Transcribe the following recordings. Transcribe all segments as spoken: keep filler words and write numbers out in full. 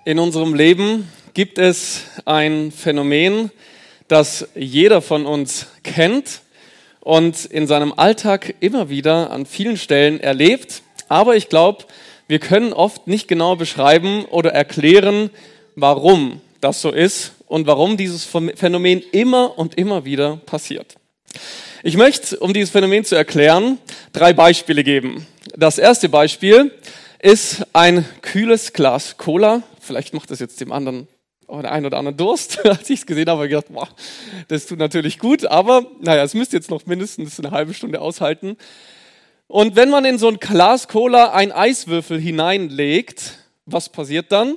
In unserem Leben gibt es ein Phänomen, das jeder von uns kennt und in seinem Alltag immer wieder an vielen Stellen erlebt. Aber ich glaube, wir können oft nicht genau beschreiben oder erklären, warum das so ist und warum dieses Phänomen immer und immer wieder passiert. Ich möchte, um dieses Phänomen zu erklären, drei Beispiele geben. Das erste Beispiel ist ein kühles Glas Cola. Vielleicht macht das jetzt dem anderen oder der einen oder anderen Durst. Als ich es gesehen habe, habe ich gedacht, boah, das tut natürlich gut, aber naja, es müsste jetzt noch mindestens eine halbe Stunde aushalten. Und wenn man in so ein Glas Cola einen Eiswürfel hineinlegt, was passiert dann?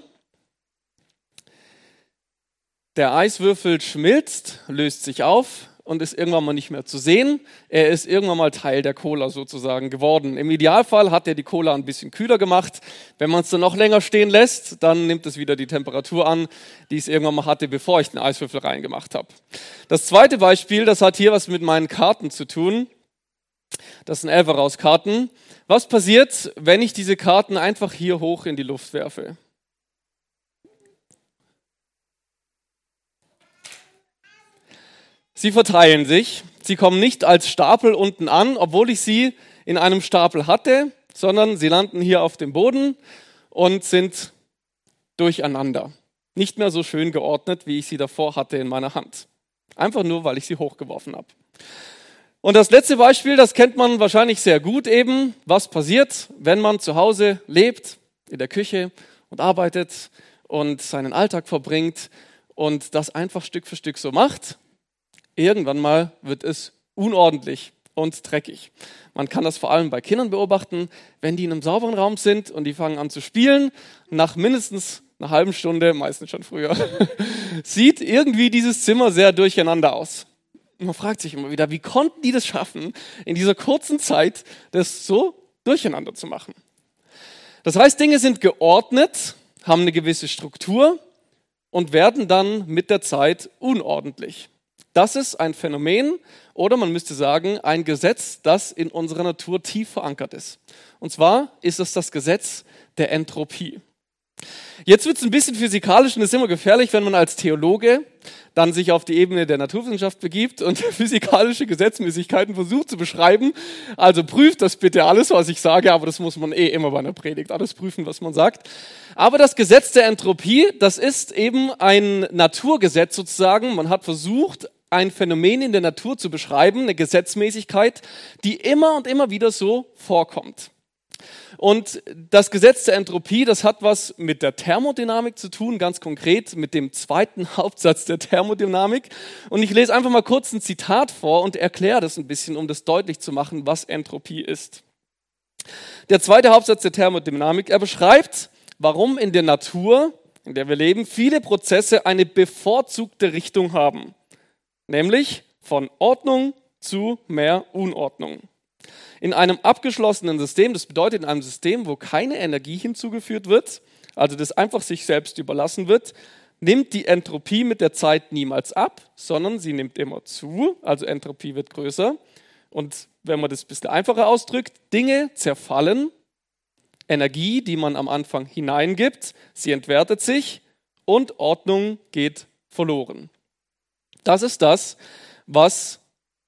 Der Eiswürfel schmilzt, löst sich auf und ist irgendwann mal nicht mehr zu sehen. Er ist irgendwann mal Teil der Cola sozusagen geworden. Im Idealfall hat er die Cola ein bisschen kühler gemacht. Wenn man es dann noch länger stehen lässt, dann nimmt es wieder die Temperatur an, die es irgendwann mal hatte, bevor ich den Eiswürfel reingemacht habe. Das zweite Beispiel, das hat hier was mit meinen Karten zu tun. Das sind Elfer-Raus-Karten. Was passiert, wenn ich diese Karten einfach hier hoch in die Luft werfe? Sie verteilen sich, sie kommen nicht als Stapel unten an, obwohl ich sie in einem Stapel hatte, sondern sie landen hier auf dem Boden und sind durcheinander. Nicht mehr so schön geordnet, wie ich sie davor hatte in meiner Hand. Einfach nur, weil ich sie hochgeworfen habe. Und das letzte Beispiel, das kennt man wahrscheinlich sehr gut eben. Was passiert, wenn man zu Hause lebt, in der Küche und arbeitet und seinen Alltag verbringt und das einfach Stück für Stück so macht? Irgendwann mal wird es unordentlich und dreckig. Man kann das vor allem bei Kindern beobachten, wenn die in einem sauberen Raum sind und die fangen an zu spielen, nach mindestens einer halben Stunde, meistens schon früher, sieht irgendwie dieses Zimmer sehr durcheinander aus. Und man fragt sich immer wieder, wie konnten die das schaffen, in dieser kurzen Zeit das so durcheinander zu machen? Das heißt, Dinge sind geordnet, haben eine gewisse Struktur und werden dann mit der Zeit unordentlich. Das ist ein Phänomen oder man müsste sagen, ein Gesetz, das in unserer Natur tief verankert ist. Und zwar ist es das Gesetz der Entropie. Jetzt wird es ein bisschen physikalisch und es ist immer gefährlich, wenn man als Theologe dann sich auf die Ebene der Naturwissenschaft begibt und physikalische Gesetzmäßigkeiten versucht zu beschreiben. Also prüft das bitte alles, was ich sage, aber das muss man eh immer bei einer Predigt, alles prüfen, was man sagt. Aber das Gesetz der Entropie, das ist eben ein Naturgesetz sozusagen. Man hat versucht, ein Phänomen in der Natur zu beschreiben, eine Gesetzmäßigkeit, die immer und immer wieder so vorkommt. Und das Gesetz der Entropie, das hat was mit der Thermodynamik zu tun, ganz konkret mit dem zweiten Hauptsatz der Thermodynamik. Und ich lese einfach mal kurz ein Zitat vor und erkläre das ein bisschen, um das deutlich zu machen, was Entropie ist. Der zweite Hauptsatz der Thermodynamik, er beschreibt, warum in der Natur, in der wir leben, viele Prozesse eine bevorzugte Richtung haben. Nämlich von Ordnung zu mehr Unordnung. In einem abgeschlossenen System, das bedeutet in einem System, wo keine Energie hinzugeführt wird, also das einfach sich selbst überlassen wird, nimmt die Entropie mit der Zeit niemals ab, sondern sie nimmt immer zu, also Entropie wird größer. Und wenn man das ein bisschen einfacher ausdrückt, Dinge zerfallen, Energie, die man am Anfang hineingibt, sie entwertet sich und Ordnung geht verloren. Das ist das, was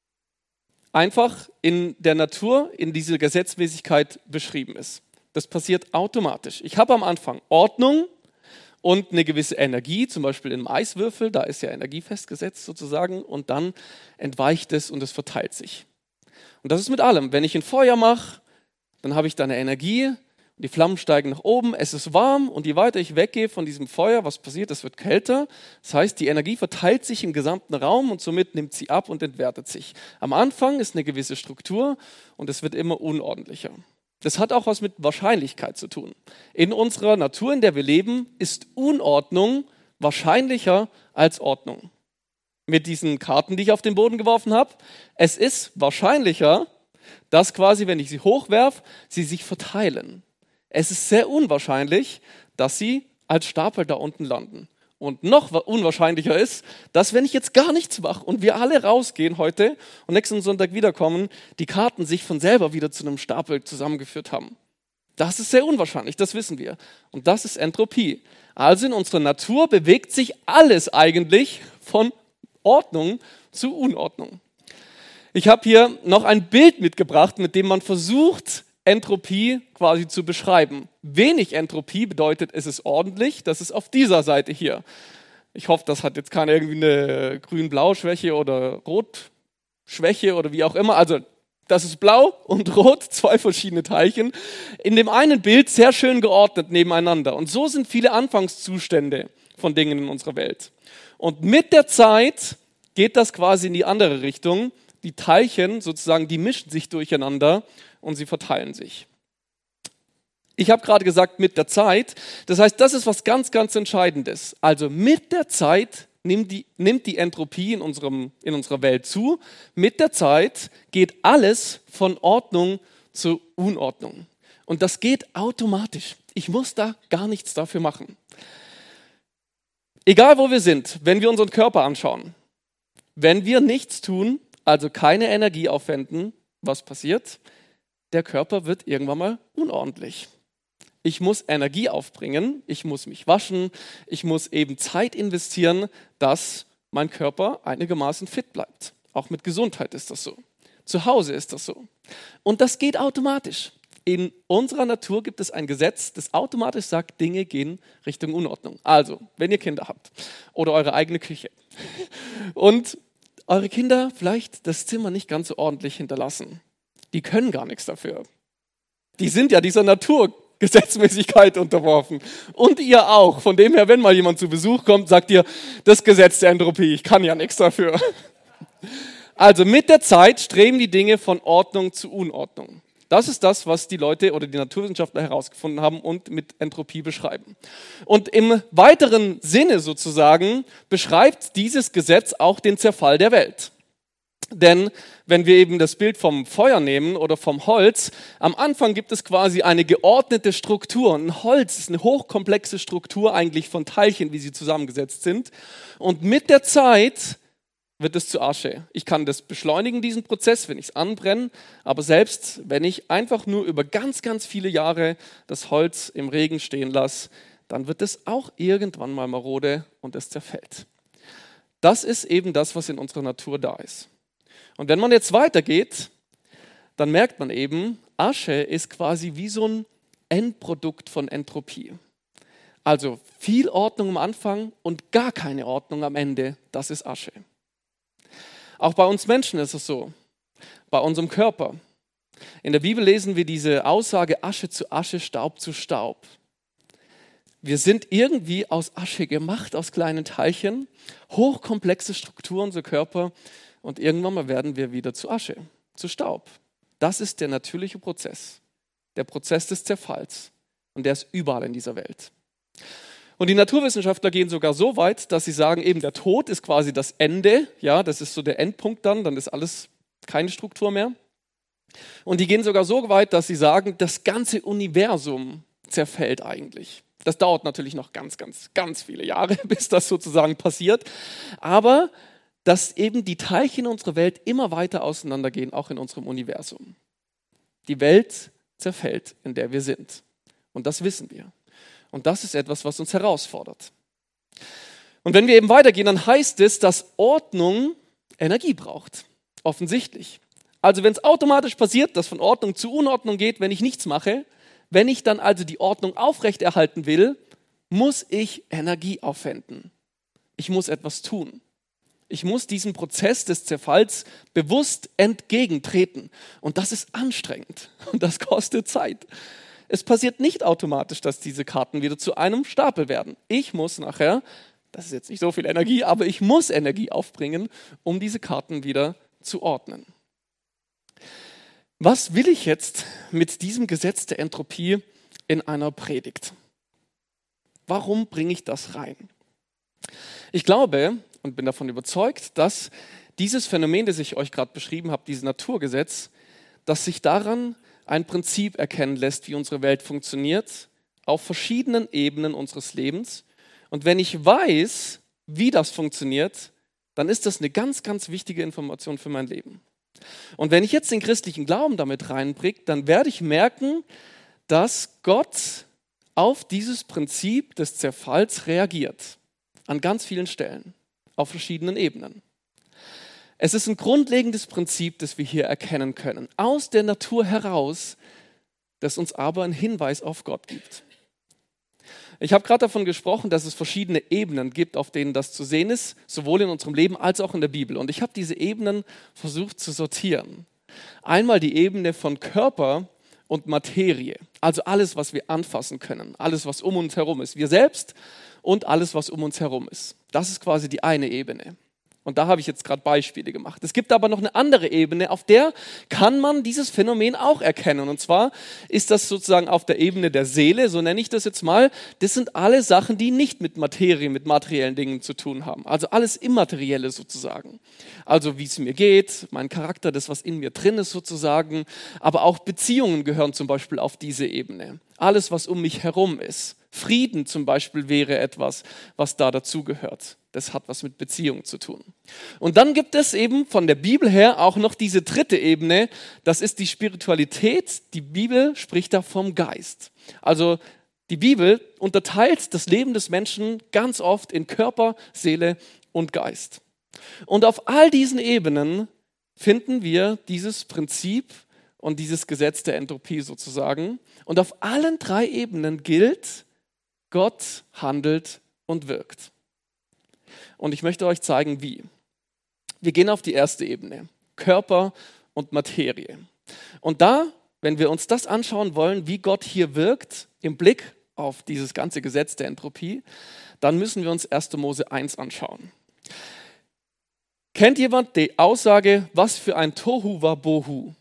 einfach in der Natur, in dieser Gesetzmäßigkeit beschrieben ist. Das passiert automatisch. Ich habe am Anfang Ordnung und eine gewisse Energie, zum Beispiel im Eiswürfel, da ist ja Energie festgesetzt sozusagen, und dann entweicht es und es verteilt sich. Und das ist mit allem. Wenn ich ein Feuer mache, dann habe ich da eine Energie, die Flammen steigen nach oben, es ist warm und je weiter ich weggehe von diesem Feuer, was passiert? Es wird kälter. Das heißt, die Energie verteilt sich im gesamten Raum und somit nimmt sie ab und entwertet sich. Am Anfang ist eine gewisse Struktur und es wird immer unordentlicher. Das hat auch was mit Wahrscheinlichkeit zu tun. In unserer Natur, in der wir leben, ist Unordnung wahrscheinlicher als Ordnung. Mit diesen Karten, die ich auf den Boden geworfen habe, es ist wahrscheinlicher, dass quasi, wenn ich sie hochwerfe, sie sich verteilen. Es ist sehr unwahrscheinlich, dass sie als Stapel da unten landen. Und noch unwahrscheinlicher ist, dass wenn ich jetzt gar nichts mache und wir alle rausgehen heute und nächsten Sonntag wiederkommen, die Karten sich von selber wieder zu einem Stapel zusammengeführt haben. Das ist sehr unwahrscheinlich, das wissen wir. Und das ist Entropie. Also in unserer Natur bewegt sich alles eigentlich von Ordnung zu Unordnung. Ich habe hier noch ein Bild mitgebracht, mit dem man versucht, Entropie quasi zu beschreiben. Wenig Entropie bedeutet, es ist ordentlich. Das ist auf dieser Seite hier. Ich hoffe, das hat jetzt keine irgendwie eine Grün-Blau-Schwäche oder Rot-Schwäche oder wie auch immer. Also das ist blau und rot, zwei verschiedene Teilchen. In dem einen Bild sehr schön geordnet nebeneinander. Und so sind viele Anfangszustände von Dingen in unserer Welt. Und mit der Zeit geht das quasi in die andere Richtung. Die Teilchen sozusagen, die mischen sich durcheinander und sie verteilen sich. Ich habe gerade gesagt, mit der Zeit. Das heißt, das ist was ganz, ganz Entscheidendes. Also mit der Zeit nimmt die, nimmt die Entropie in, unserem, in unserer Welt zu. Mit der Zeit geht alles von Ordnung zu Unordnung. Und das geht automatisch. Ich muss da gar nichts dafür machen. Egal wo wir sind, wenn wir unseren Körper anschauen, wenn wir nichts tun, also keine Energie aufwenden, was passiert? Der Körper wird irgendwann mal unordentlich. Ich muss Energie aufbringen, ich muss mich waschen, ich muss eben Zeit investieren, dass mein Körper einigermaßen fit bleibt. Auch mit Gesundheit ist das so. Zu Hause ist das so. Und das geht automatisch. In unserer Natur gibt es ein Gesetz, das automatisch sagt, Dinge gehen Richtung Unordnung. Also, wenn ihr Kinder habt oder eure eigene Küche und eure Kinder vielleicht das Zimmer nicht ganz so ordentlich hinterlassen. Die können gar nichts dafür. Die sind ja dieser Naturgesetzmäßigkeit unterworfen. Und ihr auch. Von dem her, wenn mal jemand zu Besuch kommt, sagt ihr, das Gesetz der Entropie, ich kann ja nichts dafür. Also mit der Zeit streben die Dinge von Ordnung zu Unordnung. Das ist das, was die Leute oder die Naturwissenschaftler herausgefunden haben und mit Entropie beschreiben. Und im weiteren Sinne sozusagen beschreibt dieses Gesetz auch den Zerfall der Welt. Denn wenn wir eben das Bild vom Feuer nehmen oder vom Holz, am Anfang gibt es quasi eine geordnete Struktur. Ein Holz ist eine hochkomplexe Struktur eigentlich von Teilchen, wie sie zusammengesetzt sind. Und mit der Zeit wird es zu Asche. Ich kann das beschleunigen, diesen Prozess, wenn ich es anbrenne, aber selbst wenn ich einfach nur über ganz, ganz viele Jahre das Holz im Regen stehen lasse, dann wird es auch irgendwann mal marode und es zerfällt. Das ist eben das, was in unserer Natur da ist. Und wenn man jetzt weitergeht, dann merkt man eben, Asche ist quasi wie so ein Endprodukt von Entropie. Also viel Ordnung am Anfang und gar keine Ordnung am Ende, das ist Asche. Auch bei uns Menschen ist es so, bei unserem Körper. In der Bibel lesen wir diese Aussage Asche zu Asche, Staub zu Staub. Wir sind irgendwie aus Asche gemacht, aus kleinen Teilchen, hochkomplexe Strukturen, unser Körper, und irgendwann mal werden wir wieder zu Asche, zu Staub. Das ist der natürliche Prozess, der Prozess des Zerfalls, und der ist überall in dieser Welt. Und die Naturwissenschaftler gehen sogar so weit, dass sie sagen, eben der Tod ist quasi das Ende, ja, das ist so der Endpunkt dann, dann ist alles keine Struktur mehr. Und die gehen sogar so weit, dass sie sagen, das ganze Universum zerfällt eigentlich. Das dauert natürlich noch ganz, ganz, ganz viele Jahre, bis das sozusagen passiert. Aber dass eben die Teilchen unserer Welt immer weiter auseinandergehen, auch in unserem Universum. Die Welt zerfällt, in der wir sind. Und das wissen wir. Und das ist etwas, was uns herausfordert. Und wenn wir eben weitergehen, dann heißt es, dass Ordnung Energie braucht. Offensichtlich. Also wenn es automatisch passiert, dass von Ordnung zu Unordnung geht, wenn ich nichts mache, wenn ich dann also die Ordnung aufrechterhalten will, muss ich Energie aufwenden. Ich muss etwas tun. Ich muss diesem Prozess des Zerfalls bewusst entgegentreten. Und das ist anstrengend und das kostet Zeit. Es passiert nicht automatisch, dass diese Karten wieder zu einem Stapel werden. Ich muss nachher, das ist jetzt nicht so viel Energie, aber ich muss Energie aufbringen, um diese Karten wieder zu ordnen. Was will ich jetzt mit diesem Gesetz der Entropie in einer Predigt? Warum bringe ich das rein? Ich glaube und bin davon überzeugt, dass dieses Phänomen, das ich euch gerade beschrieben habe, dieses Naturgesetz, dass sich daran ein Prinzip erkennen lässt, wie unsere Welt funktioniert, auf verschiedenen Ebenen unseres Lebens. Und wenn ich weiß, wie das funktioniert, dann ist das eine ganz, ganz wichtige Information für mein Leben. Und wenn ich jetzt den christlichen Glauben damit reinbringe, dann werde ich merken, dass Gott auf dieses Prinzip des Zerfalls reagiert. An ganz vielen Stellen, auf verschiedenen Ebenen. Es ist ein grundlegendes Prinzip, das wir hier erkennen können. Aus der Natur heraus, das uns aber einen Hinweis auf Gott gibt. Ich habe gerade davon gesprochen, dass es verschiedene Ebenen gibt, auf denen das zu sehen ist, sowohl in unserem Leben als auch in der Bibel. Und ich habe diese Ebenen versucht zu sortieren. Einmal die Ebene von Körper und Materie, also alles, was wir anfassen können, alles, was um uns herum ist, wir selbst und alles, was um uns herum ist. Das ist quasi die eine Ebene. Und da habe ich jetzt gerade Beispiele gemacht. Es gibt aber noch eine andere Ebene, auf der kann man dieses Phänomen auch erkennen. Und zwar ist das sozusagen auf der Ebene der Seele, so nenne ich das jetzt mal. Das sind alle Sachen, die nicht mit Materie, mit materiellen Dingen zu tun haben. Also alles Immaterielle sozusagen. Also wie es mir geht, mein Charakter, das, was in mir drin ist sozusagen. Aber auch Beziehungen gehören zum Beispiel auf diese Ebene. Alles, was um mich herum ist. Frieden zum Beispiel wäre etwas, was da dazugehört. Das hat was mit Beziehung zu tun. Und dann gibt es eben von der Bibel her auch noch diese dritte Ebene, das ist die Spiritualität. Die Bibel spricht da vom Geist. Also die Bibel unterteilt das Leben des Menschen ganz oft in Körper, Seele und Geist. Und auf all diesen Ebenen finden wir dieses Prinzip und dieses Gesetz der Entropie sozusagen. Und auf allen drei Ebenen gilt, Gott handelt und wirkt. Und ich möchte euch zeigen, wie. Wir gehen auf die erste Ebene, Körper und Materie. Und da, wenn wir uns das anschauen wollen, wie Gott hier wirkt, im Blick auf dieses ganze Gesetz der Entropie, dann müssen wir uns erste Mose eins anschauen. Kennt jemand die Aussage, was für ein Tohu Wabohu?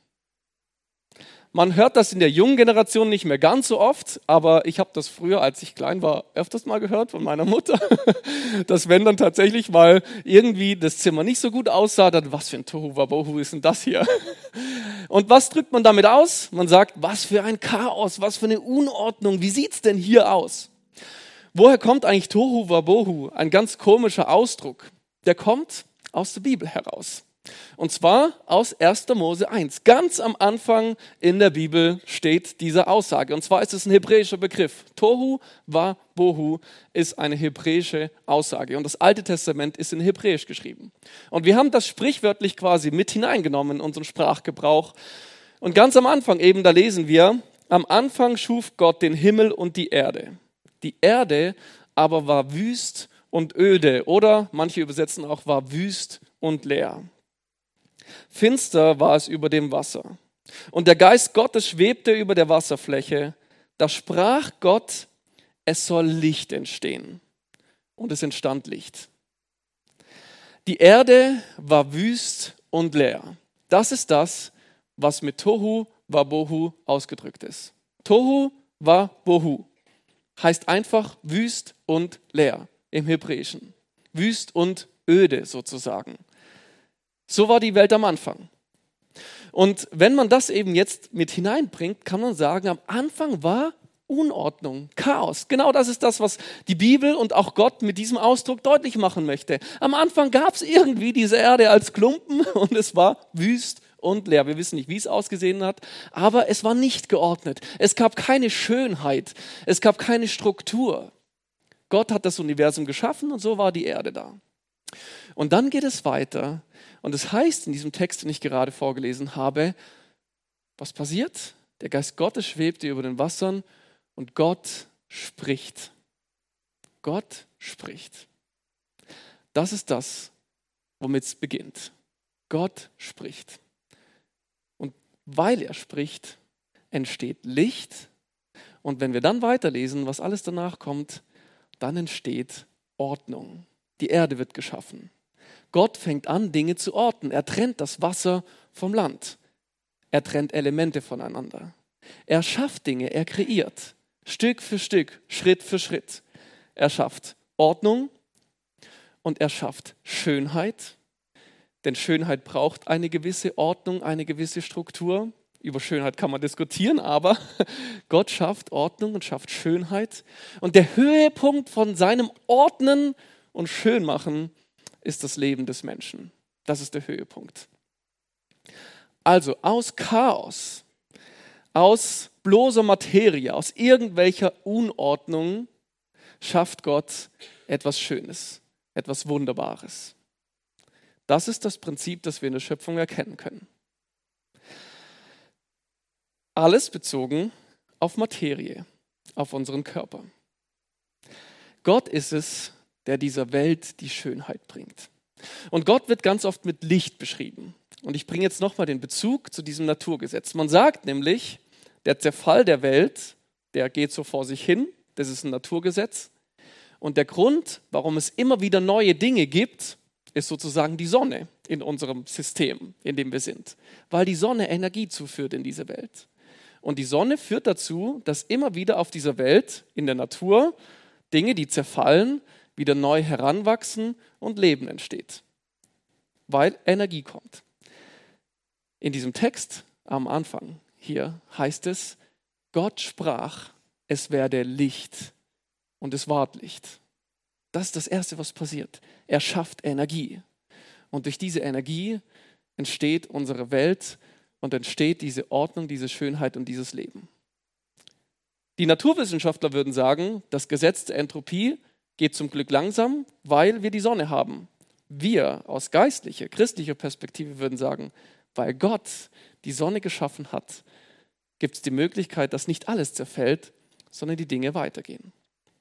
Man hört das in der jungen Generation nicht mehr ganz so oft, aber ich habe das früher, als ich klein war, öfters mal gehört von meiner Mutter, dass wenn dann tatsächlich mal irgendwie das Zimmer nicht so gut aussah, dann was für ein Tohu Wabohu ist denn das hier? Und was drückt man damit aus? Man sagt, was für ein Chaos, was für eine Unordnung, wie sieht's denn hier aus? Woher kommt eigentlich Tohu Wabohu? Ein ganz komischer Ausdruck. Der kommt aus der Bibel heraus. Und zwar aus erste Mose eins. Ganz am Anfang in der Bibel steht diese Aussage. Und zwar ist es ein hebräischer Begriff. Tohu wa bohu ist eine hebräische Aussage. Und das Alte Testament ist in Hebräisch geschrieben. Und wir haben das sprichwörtlich quasi mit hineingenommen in unseren Sprachgebrauch. Und ganz am Anfang eben, da lesen wir, am Anfang schuf Gott den Himmel und die Erde. Die Erde aber war wüst und öde. Oder manche übersetzen auch, war wüst und leer. Finster war es über dem Wasser. Und der Geist Gottes schwebte über der Wasserfläche. Da sprach Gott, es soll Licht entstehen. Und es entstand Licht. Die Erde war wüst und leer. Das ist das, was mit Tohu Wabohu ausgedrückt ist. Tohu Wabohu heißt einfach wüst und leer im Hebräischen. Wüst und öde sozusagen. So war die Welt am Anfang. Und wenn man das eben jetzt mit hineinbringt, kann man sagen, am Anfang war Unordnung, Chaos. Genau das ist das, was die Bibel und auch Gott mit diesem Ausdruck deutlich machen möchte. Am Anfang gab es irgendwie diese Erde als Klumpen und es war wüst und leer. Wir wissen nicht, wie es ausgesehen hat, aber es war nicht geordnet. Es gab keine Schönheit, es gab keine Struktur. Gott hat das Universum geschaffen und so war die Erde da. Und dann geht es weiter. Und es heißt in diesem Text, den ich gerade vorgelesen habe, was passiert? Der Geist Gottes schwebte über den Wassern und Gott spricht. Gott spricht. Das ist das, womit es beginnt. Gott spricht. Und weil er spricht, entsteht Licht. Und wenn wir dann weiterlesen, was alles danach kommt, dann entsteht Ordnung. Die Erde wird geschaffen. Gott fängt an, Dinge zu orten. Er trennt das Wasser vom Land. Er trennt Elemente voneinander. Er schafft Dinge, er kreiert. Stück für Stück, Schritt für Schritt. Er schafft Ordnung und er schafft Schönheit. Denn Schönheit braucht eine gewisse Ordnung, eine gewisse Struktur. Über Schönheit kann man diskutieren, aber Gott schafft Ordnung und schafft Schönheit. Und der Höhepunkt von seinem Ordnen und Schönmachen ist das Leben des Menschen. Das ist der Höhepunkt. Also aus Chaos, aus bloßer Materie, aus irgendwelcher Unordnung, schafft Gott etwas Schönes, etwas Wunderbares. Das ist das Prinzip, das wir in der Schöpfung erkennen können. Alles bezogen auf Materie, auf unseren Körper. Gott ist es, der dieser Welt die Schönheit bringt. Und Gott wird ganz oft mit Licht beschrieben. Und ich bringe jetzt nochmal den Bezug zu diesem Naturgesetz. Man sagt nämlich, der Zerfall der Welt, der geht so vor sich hin, das ist ein Naturgesetz. Und der Grund, warum es immer wieder neue Dinge gibt, ist sozusagen die Sonne in unserem System, in dem wir sind. Weil die Sonne Energie zuführt in diese Welt. Und die Sonne führt dazu, dass immer wieder auf dieser Welt, in der Natur, Dinge, die zerfallen, wieder neu heranwachsen und Leben entsteht. Weil Energie kommt. In diesem Text am Anfang hier heißt es, Gott sprach, es werde Licht und es ward Licht. Das ist das Erste, was passiert. Er schafft Energie. Und durch diese Energie entsteht unsere Welt und entsteht diese Ordnung, diese Schönheit und dieses Leben. Die Naturwissenschaftler würden sagen, das Gesetz der Entropie geht zum Glück langsam, weil wir die Sonne haben. Wir aus geistlicher, christlicher Perspektive würden sagen, weil Gott die Sonne geschaffen hat, gibt es die Möglichkeit, dass nicht alles zerfällt, sondern die Dinge weitergehen.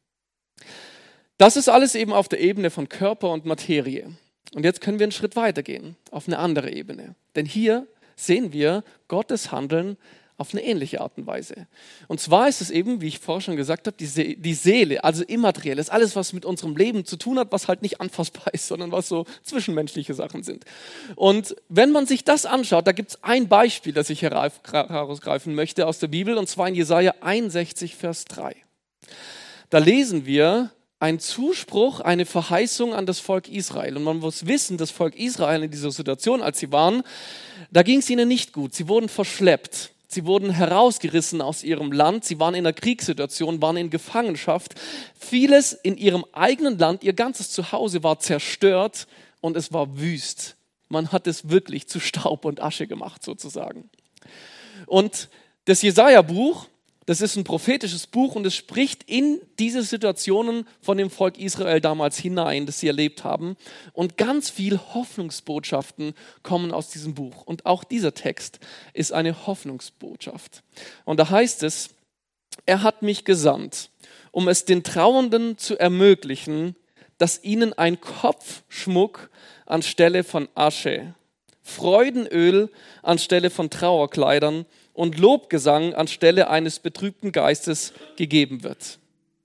Das ist alles eben auf der Ebene von Körper und Materie. Und jetzt können wir einen Schritt weitergehen, auf eine andere Ebene. Denn hier sehen wir Gottes Handeln auf eine ähnliche Art und Weise. Und zwar ist es eben, wie ich vorher schon gesagt habe, die, See- die Seele, also immateriell, ist alles, was mit unserem Leben zu tun hat, was halt nicht anfassbar ist, sondern was so zwischenmenschliche Sachen sind. Und wenn man sich das anschaut, da gibt es ein Beispiel, das ich herausgreifen möchte aus der Bibel, und zwar in Jesaja einundsechzig, Vers drei. Da lesen wir einen Zuspruch, eine Verheißung an das Volk Israel. Und man muss wissen, das Volk Israel in dieser Situation, als sie waren, da ging es ihnen nicht gut. Sie wurden verschleppt. Sie wurden herausgerissen aus ihrem Land. Sie waren in einer Kriegssituation, waren in Gefangenschaft. Vieles in ihrem eigenen Land, ihr ganzes Zuhause war zerstört und es war wüst. Man hat es wirklich zu Staub und Asche gemacht, sozusagen. Und das Jesaja-Buch, das ist ein prophetisches Buch und es spricht in diese Situationen von dem Volk Israel damals hinein, das sie erlebt haben. Und ganz viel Hoffnungsbotschaften kommen aus diesem Buch. Und auch dieser Text ist eine Hoffnungsbotschaft. Und da heißt es, er hat mich gesandt, um es den Trauernden zu ermöglichen, dass ihnen ein Kopfschmuck anstelle von Asche, Freudenöl anstelle von Trauerkleidern und Lobgesang anstelle eines betrübten Geistes gegeben wird.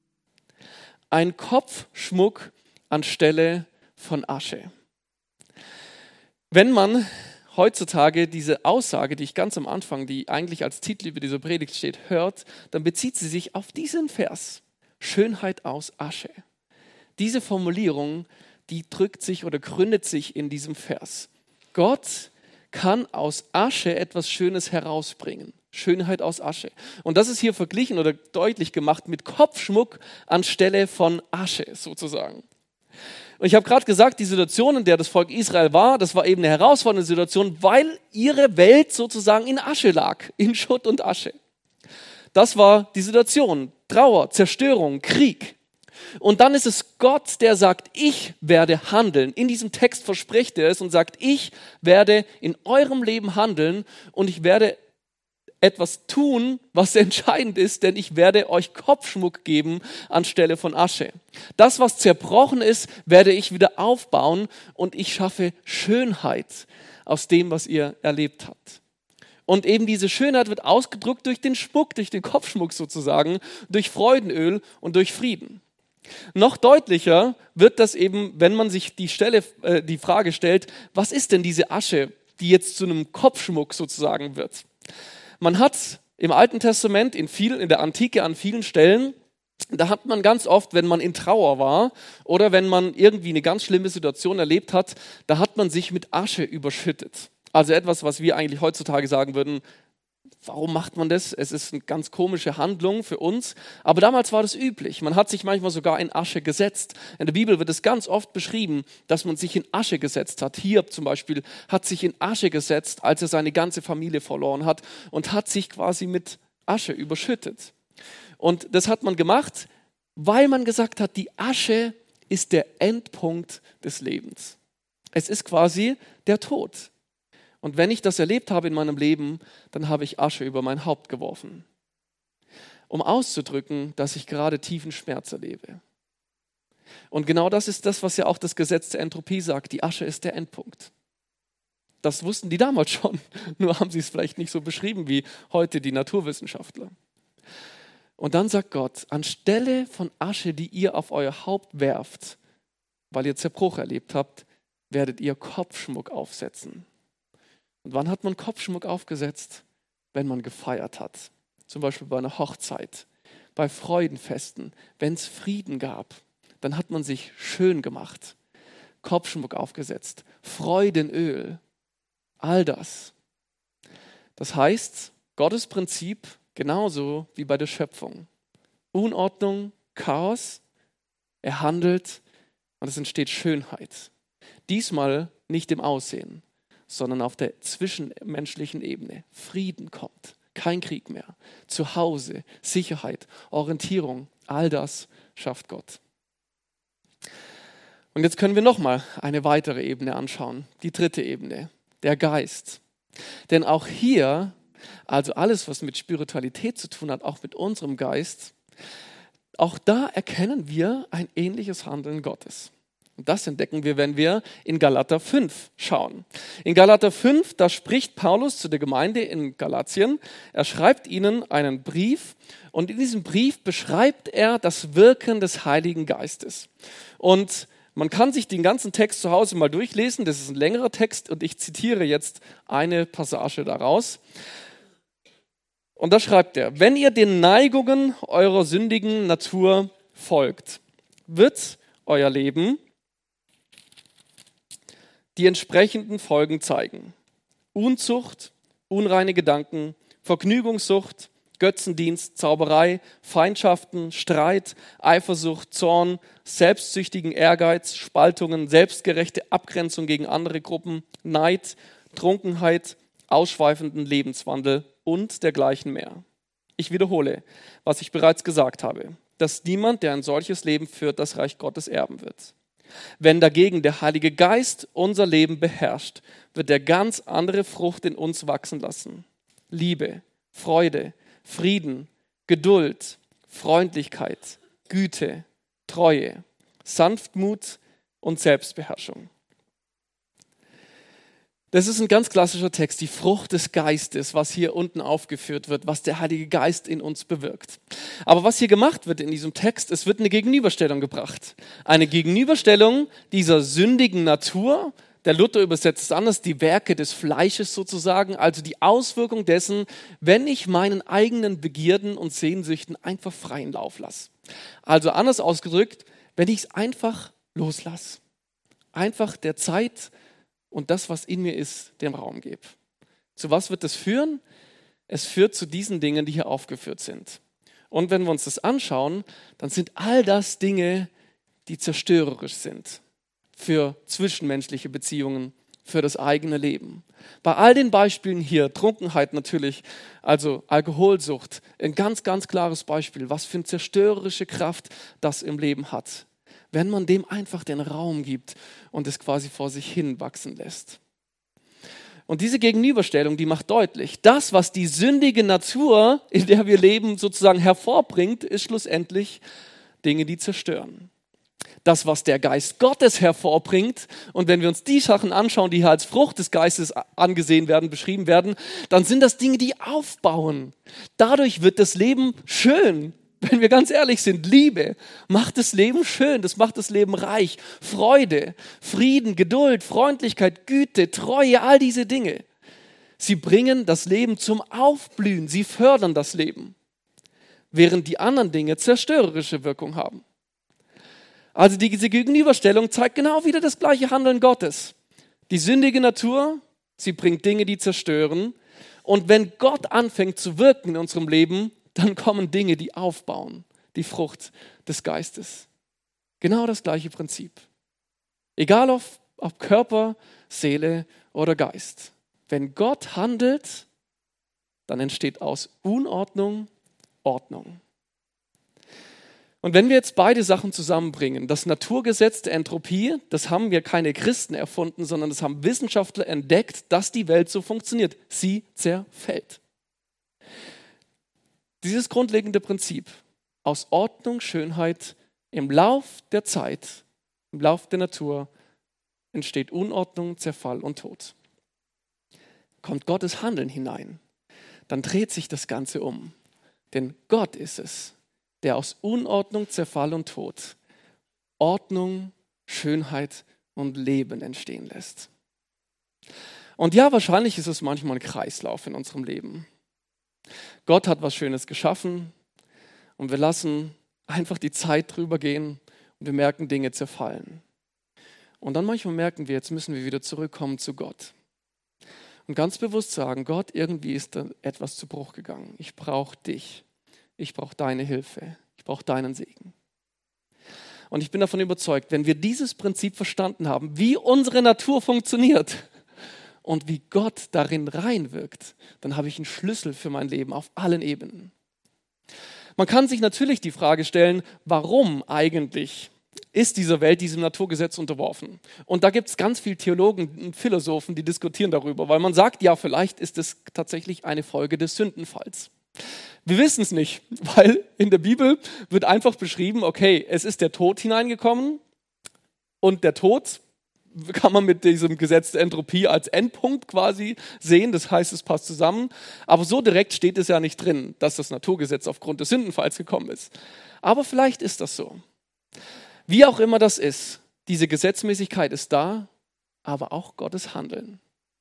Ein Kopfschmuck anstelle von Asche. Wenn man heutzutage diese Aussage, die ich ganz am Anfang, die eigentlich als Titel über diese Predigt steht, hört, dann bezieht sie sich auf diesen Vers. Schönheit aus Asche. Diese Formulierung, die drückt sich oder gründet sich in diesem Vers. Gott kann aus Asche etwas Schönes herausbringen. Schönheit aus Asche. Und das ist hier verglichen oder deutlich gemacht mit Kopfschmuck anstelle von Asche sozusagen. Und ich habe gerade gesagt, die Situation, in der das Volk Israel war, das war eben eine herausfordernde Situation, weil ihre Welt sozusagen in Asche lag, in Schutt und Asche. Das war die Situation. Trauer, Zerstörung, Krieg. Und dann ist es Gott, der sagt, ich werde handeln. In diesem Text verspricht er es und sagt, ich werde in eurem Leben handeln und ich werde etwas tun, was entscheidend ist, denn ich werde euch Kopfschmuck geben anstelle von Asche. Das, was zerbrochen ist, werde ich wieder aufbauen und ich schaffe Schönheit aus dem, was ihr erlebt habt. Und eben diese Schönheit wird ausgedrückt durch den Schmuck, durch den Kopfschmuck sozusagen, durch Freudenöl und durch Frieden. Noch deutlicher wird das eben, wenn man sich die, Stelle, äh, die Frage stellt, was ist denn diese Asche, die jetzt zu einem Kopfschmuck sozusagen wird? Man hat im Alten Testament, in, viel, in der Antike an vielen Stellen, da hat man ganz oft, wenn man in Trauer war oder wenn man irgendwie eine ganz schlimme Situation erlebt hat, da hat man sich mit Asche überschüttet. Also etwas, was wir eigentlich heutzutage sagen würden, Warum macht man das? Es ist eine ganz komische Handlung für uns, aber damals war das üblich. Man hat sich manchmal sogar in Asche gesetzt. In der Bibel wird es ganz oft beschrieben, dass man sich in Asche gesetzt hat. Hiob zum Beispiel hat sich in Asche gesetzt, als er seine ganze Familie verloren hat und hat sich quasi mit Asche überschüttet. Und das hat man gemacht, weil man gesagt hat, die Asche ist der Endpunkt des Lebens. Es ist quasi der Tod. Und wenn ich das erlebt habe in meinem Leben, dann habe ich Asche über mein Haupt geworfen, um auszudrücken, dass ich gerade tiefen Schmerz erlebe. Und genau das ist das, was ja auch das Gesetz der Entropie sagt. Die Asche ist der Endpunkt. Das wussten die damals schon, nur haben sie es vielleicht nicht so beschrieben wie heute die Naturwissenschaftler. Und dann sagt Gott, anstelle von Asche, die ihr auf euer Haupt werft, weil ihr Zerbruch erlebt habt, werdet ihr Kopfschmuck aufsetzen. Und wann hat man Kopfschmuck aufgesetzt? Wenn man gefeiert hat. Zum Beispiel bei einer Hochzeit, bei Freudenfesten, wenn es Frieden gab. Dann hat man sich schön gemacht, Kopfschmuck aufgesetzt, Freudenöl, all das. Das heißt, Gottes Prinzip genauso wie bei der Schöpfung. Unordnung, Chaos, er handelt und es entsteht Schönheit. Diesmal nicht im Aussehen, sondern auf der zwischenmenschlichen Ebene. Frieden kommt, kein Krieg mehr. Zuhause, Sicherheit, Orientierung, all das schafft Gott. Und jetzt können wir nochmal eine weitere Ebene anschauen, die dritte Ebene, der Geist. Denn auch hier, also alles, was mit Spiritualität zu tun hat, auch mit unserem Geist, auch da erkennen wir ein ähnliches Handeln Gottes. Und das entdecken wir, wenn wir in Galater fünf schauen. In Galater fünf, da spricht Paulus zu der Gemeinde in Galatien. Er schreibt ihnen einen Brief und in diesem Brief beschreibt er das Wirken des Heiligen Geistes. Und man kann sich den ganzen Text zu Hause mal durchlesen. Das ist ein längerer Text und ich zitiere jetzt eine Passage daraus. Und da schreibt er, wenn ihr den Neigungen eurer sündigen Natur folgt, wird euer Leben die entsprechenden Folgen zeigen. Unzucht, unreine Gedanken, Vergnügungssucht, Götzendienst, Zauberei, Feindschaften, Streit, Eifersucht, Zorn, selbstsüchtigen Ehrgeiz, Spaltungen, selbstgerechte Abgrenzung gegen andere Gruppen, Neid, Trunkenheit, ausschweifenden Lebenswandel und dergleichen mehr. Ich wiederhole, was ich bereits gesagt habe, dass niemand, der ein solches Leben führt, das Reich Gottes erben wird. Wenn dagegen der Heilige Geist unser Leben beherrscht, wird er ganz andere Frucht in uns wachsen lassen. Liebe, Freude, Frieden, Geduld, Freundlichkeit, Güte, Treue, Sanftmut und Selbstbeherrschung. Das ist ein ganz klassischer Text, die Frucht des Geistes, was hier unten aufgeführt wird, was der Heilige Geist in uns bewirkt. Aber was hier gemacht wird in diesem Text, es wird eine Gegenüberstellung gebracht. Eine Gegenüberstellung dieser sündigen Natur, der Luther übersetzt es anders, die Werke des Fleisches sozusagen, also die Auswirkung dessen, wenn ich meinen eigenen Begierden und Sehnsüchten einfach freien Lauf lasse. Also anders ausgedrückt, wenn ich es einfach loslasse, einfach der Zeit und das, was in mir ist, den Raum gebe. Zu was wird das führen? Es führt zu diesen Dingen, die hier aufgeführt sind. Und wenn wir uns das anschauen, dann sind all das Dinge, die zerstörerisch sind für zwischenmenschliche Beziehungen, für das eigene Leben. Bei all den Beispielen hier, Trunkenheit natürlich, also Alkoholsucht, ein ganz, ganz klares Beispiel, was für eine zerstörerische Kraft das im Leben hat, wenn man dem einfach den Raum gibt und es quasi vor sich hin wachsen lässt. Und diese Gegenüberstellung, die macht deutlich, das, was die sündige Natur, in der wir leben, sozusagen hervorbringt, ist schlussendlich Dinge, die zerstören. Das, was der Geist Gottes hervorbringt, und wenn wir uns die Sachen anschauen, die hier als Frucht des Geistes angesehen werden, beschrieben werden, dann sind das Dinge, die aufbauen. Dadurch wird das Leben schön. Wenn wir ganz ehrlich sind, Liebe macht das Leben schön, das macht das Leben reich. Freude, Frieden, Geduld, Freundlichkeit, Güte, Treue, all diese Dinge. Sie bringen das Leben zum Aufblühen, sie fördern das Leben, während die anderen Dinge zerstörerische Wirkung haben. Also diese Gegenüberstellung zeigt genau wieder das gleiche Handeln Gottes. Die sündige Natur, sie bringt Dinge, die zerstören, Und wenn Gott anfängt zu wirken in unserem Leben, dann kommen Dinge, die aufbauen, die Frucht des Geistes. Genau das gleiche Prinzip. Egal ob, ob Körper, Seele oder Geist. Wenn Gott handelt, dann entsteht aus Unordnung Ordnung. Und wenn wir jetzt beide Sachen zusammenbringen, das Naturgesetz der Entropie, das haben wir keine Christen erfunden, sondern das haben Wissenschaftler entdeckt, dass die Welt so funktioniert. Sie zerfällt. Dieses grundlegende Prinzip aus Ordnung, Schönheit im Lauf der Zeit, im Lauf der Natur entsteht Unordnung, Zerfall und Tod. Kommt Gottes Handeln hinein, dann dreht sich das Ganze um. Denn Gott ist es, der aus Unordnung, Zerfall und Tod Ordnung, Schönheit und Leben entstehen lässt. Und ja, wahrscheinlich ist es manchmal ein Kreislauf in unserem Leben. Gott hat was Schönes geschaffen und wir lassen einfach die Zeit drüber gehen und wir merken, Dinge zerfallen. Und dann manchmal merken wir, jetzt müssen wir wieder zurückkommen zu Gott. Und ganz bewusst sagen, Gott, irgendwie ist da etwas zu Bruch gegangen. Ich brauche dich. Ich brauche deine Hilfe. Ich brauche deinen Segen. Und ich bin davon überzeugt, wenn wir dieses Prinzip verstanden haben, wie unsere Natur funktioniert und wie Gott darin reinwirkt, dann habe ich einen Schlüssel für mein Leben auf allen Ebenen. Man kann sich natürlich die Frage stellen, warum eigentlich ist diese Welt diesem Naturgesetz unterworfen? Und da gibt es ganz viele Theologen und Philosophen, die diskutieren darüber, weil man sagt, ja, vielleicht ist es tatsächlich eine Folge des Sündenfalls. Wir wissen es nicht, weil in der Bibel wird einfach beschrieben, okay, es ist der Tod hineingekommen und der Tod kann man mit diesem Gesetz der Entropie als Endpunkt quasi sehen, das heißt, es passt zusammen, aber so direkt steht es ja nicht drin, dass das Naturgesetz aufgrund des Sündenfalls gekommen ist. Aber vielleicht ist das so. Wie auch immer das ist, diese Gesetzmäßigkeit ist da, aber auch Gottes Handeln.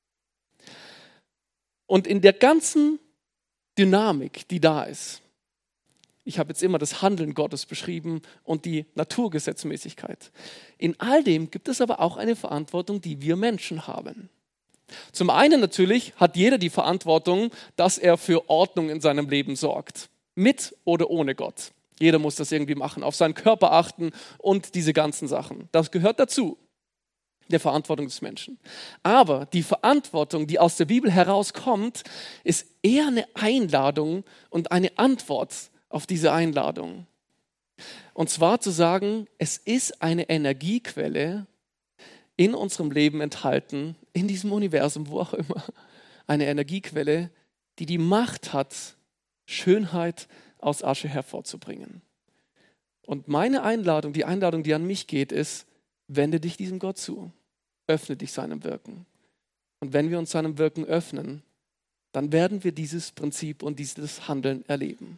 Und in der ganzen Dynamik, die da ist, ich habe jetzt immer das Handeln Gottes beschrieben und die Naturgesetzmäßigkeit. In all dem gibt es aber auch eine Verantwortung, die wir Menschen haben. Zum einen natürlich hat jeder die Verantwortung, dass er für Ordnung in seinem Leben sorgt. Mit oder ohne Gott. Jeder muss das irgendwie machen, auf seinen Körper achten und diese ganzen Sachen. Das gehört dazu, der Verantwortung des Menschen. Aber die Verantwortung, die aus der Bibel herauskommt, ist eher eine Einladung und eine Antwort auf diese Einladung. Und zwar zu sagen, es ist eine Energiequelle in unserem Leben enthalten, in diesem Universum, wo auch immer, eine Energiequelle, die die Macht hat, Schönheit aus Asche hervorzubringen. Und meine Einladung, die Einladung, die an mich geht, ist, wende dich diesem Gott zu, öffne dich seinem Wirken. Und wenn wir uns seinem Wirken öffnen, dann werden wir dieses Prinzip und dieses Handeln erleben.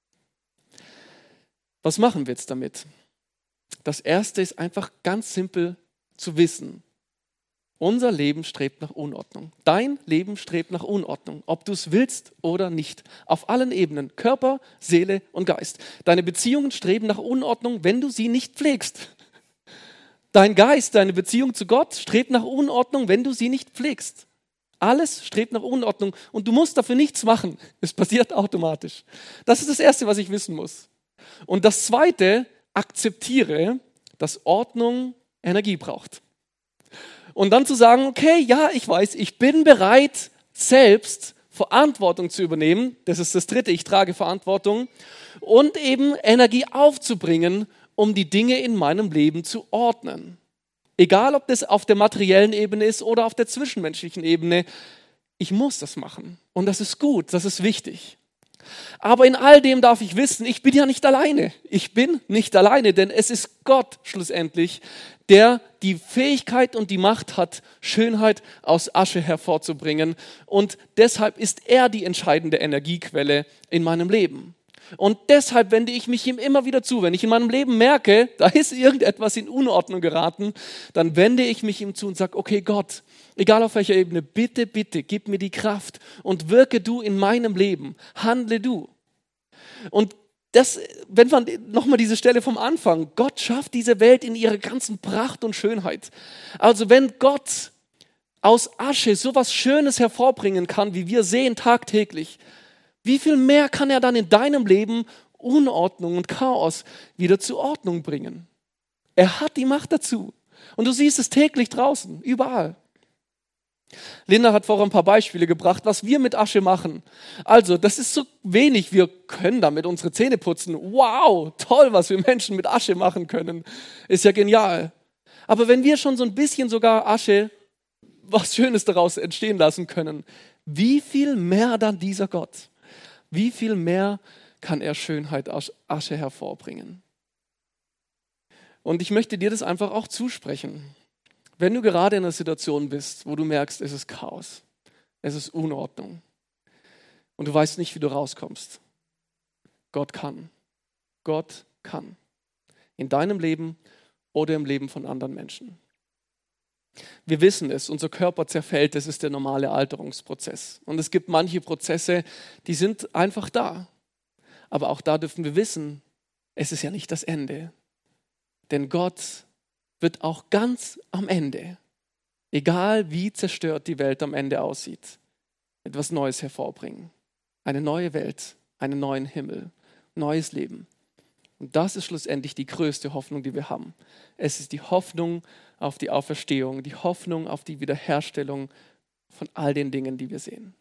Was machen wir jetzt damit? Das Erste ist einfach ganz simpel zu wissen. Unser Leben strebt nach Unordnung. Dein Leben strebt nach Unordnung, ob du es willst oder nicht. Auf allen Ebenen, Körper, Seele und Geist. Deine Beziehungen streben nach Unordnung, wenn du sie nicht pflegst. Dein Geist, deine Beziehung zu Gott strebt nach Unordnung, wenn du sie nicht pflegst. Alles strebt nach Unordnung und du musst dafür nichts machen. Es passiert automatisch. Das ist das Erste, was ich wissen muss. Und das Zweite, akzeptiere, dass Ordnung Energie braucht. Und dann zu sagen, okay, ja, ich weiß, ich bin bereit, selbst Verantwortung zu übernehmen. Das ist das Dritte, ich trage Verantwortung. Und eben Energie aufzubringen, um die Dinge in meinem Leben zu ordnen. Egal, ob das auf der materiellen Ebene ist oder auf der zwischenmenschlichen Ebene. Ich muss das machen. Und das ist gut, das ist wichtig. Aber in all dem darf ich wissen, ich bin ja nicht alleine. Ich bin nicht alleine, denn es ist Gott schlussendlich, der die Fähigkeit und die Macht hat, Schönheit aus Asche hervorzubringen. Und deshalb ist er die entscheidende Energiequelle in meinem Leben. Und deshalb wende ich mich ihm immer wieder zu. Wenn ich in meinem Leben merke, da ist irgendetwas in Unordnung geraten, dann wende ich mich ihm zu und sage, okay Gott, egal auf welcher Ebene, bitte, bitte, gib mir die Kraft und wirke du in meinem Leben, handle du. Und das, wenn man nochmal diese Stelle vom Anfang, Gott schafft diese Welt in ihrer ganzen Pracht und Schönheit. Also wenn Gott aus Asche so was Schönes hervorbringen kann, wie wir sehen tagtäglich, wie viel mehr kann er dann in deinem Leben Unordnung und Chaos wieder zur Ordnung bringen? Er hat die Macht dazu. Und du siehst es täglich draußen, überall. Linda hat vorher ein paar Beispiele gebracht, was wir mit Asche machen. Also, das ist so wenig, wir können damit unsere Zähne putzen. Wow, toll, was wir Menschen mit Asche machen können. Ist ja genial. Aber wenn wir schon so ein bisschen sogar Asche, was Schönes daraus entstehen lassen können, wie viel mehr dann dieser Gott? Wie viel mehr kann er Schönheit aus Asche hervorbringen? Und ich möchte dir das einfach auch zusprechen. Wenn du gerade in einer Situation bist, wo du merkst, es ist Chaos, es ist Unordnung und du weißt nicht, wie du rauskommst, Gott kann. Gott kann. In deinem Leben oder im Leben von anderen Menschen. Wir wissen es, unser Körper zerfällt, das ist der normale Alterungsprozess. Und es gibt manche Prozesse, die sind einfach da. Aber auch da dürfen wir wissen, es ist ja nicht das Ende. Denn Gott wird auch ganz am Ende, egal wie zerstört die Welt am Ende aussieht, etwas Neues hervorbringen. Eine neue Welt, einen neuen Himmel, neues Leben. Und das ist schlussendlich die größte Hoffnung, die wir haben. Es ist die Hoffnung auf die Auferstehung, die Hoffnung auf die Wiederherstellung von all den Dingen, die wir sehen.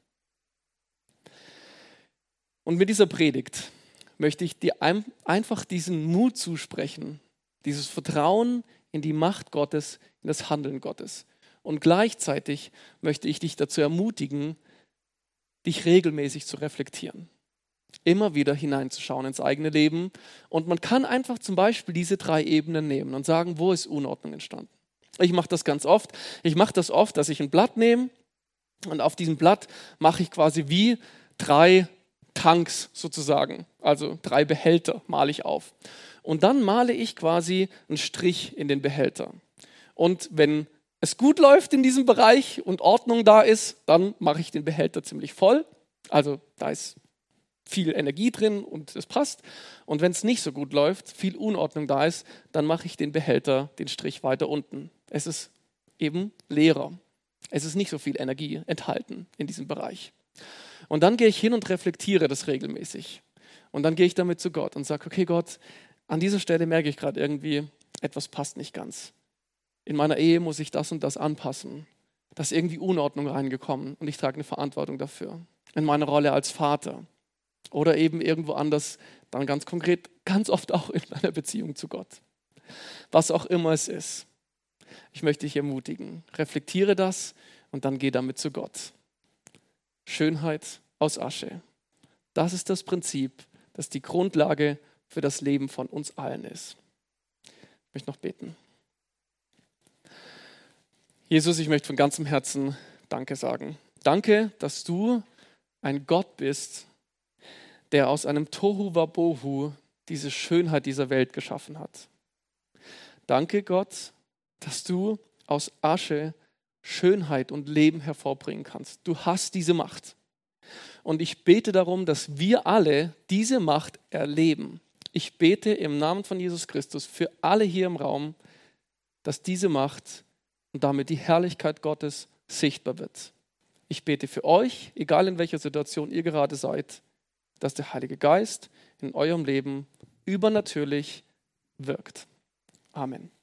Und mit dieser Predigt möchte ich dir einfach diesen Mut zusprechen, dieses Vertrauen in die Macht Gottes, in das Handeln Gottes. Und gleichzeitig möchte ich dich dazu ermutigen, dich regelmäßig zu reflektieren. Immer wieder hineinzuschauen ins eigene Leben. Und man kann einfach zum Beispiel diese drei Ebenen nehmen und sagen, wo ist Unordnung entstanden? Ich mache das ganz oft. Ich mache das oft, dass ich ein Blatt nehme und auf diesem Blatt mache ich quasi wie drei Tanks sozusagen, also drei Behälter male ich auf. Und dann male ich quasi einen Strich in den Behälter. Und wenn es gut läuft in diesem Bereich und Ordnung da ist, dann mache ich den Behälter ziemlich voll. Also da ist viel Energie drin und es passt. Und wenn es nicht so gut läuft, viel Unordnung da ist, dann mache ich den Behälter, den Strich weiter unten. Es ist eben leerer. Es ist nicht so viel Energie enthalten in diesem Bereich. Und dann gehe ich hin und reflektiere das regelmäßig. Und dann gehe ich damit zu Gott und sage, okay Gott, an dieser Stelle merke ich gerade irgendwie, etwas passt nicht ganz. In meiner Ehe muss ich das und das anpassen. Da ist irgendwie Unordnung reingekommen und ich trage eine Verantwortung dafür. In meiner Rolle als Vater oder eben irgendwo anders, dann ganz konkret, ganz oft auch in meiner Beziehung zu Gott. Was auch immer es ist. Ich möchte dich ermutigen, reflektiere das und dann geh damit zu Gott. Schönheit aus Asche. Das ist das Prinzip, das die Grundlage für das Leben von uns allen ist. Ich möchte noch beten. Jesus, ich möchte von ganzem Herzen Danke sagen. Danke, dass du ein Gott bist, der aus einem Tohu Wabohu diese Schönheit dieser Welt geschaffen hat. Danke, Gott, dass du aus Asche Schönheit und Leben hervorbringen kannst. Du hast diese Macht. Und ich bete darum, dass wir alle diese Macht erleben. Ich bete im Namen von Jesus Christus für alle hier im Raum, dass diese Macht und damit die Herrlichkeit Gottes sichtbar wird. Ich bete für euch, egal in welcher Situation ihr gerade seid, dass der Heilige Geist in eurem Leben übernatürlich wirkt. Amen.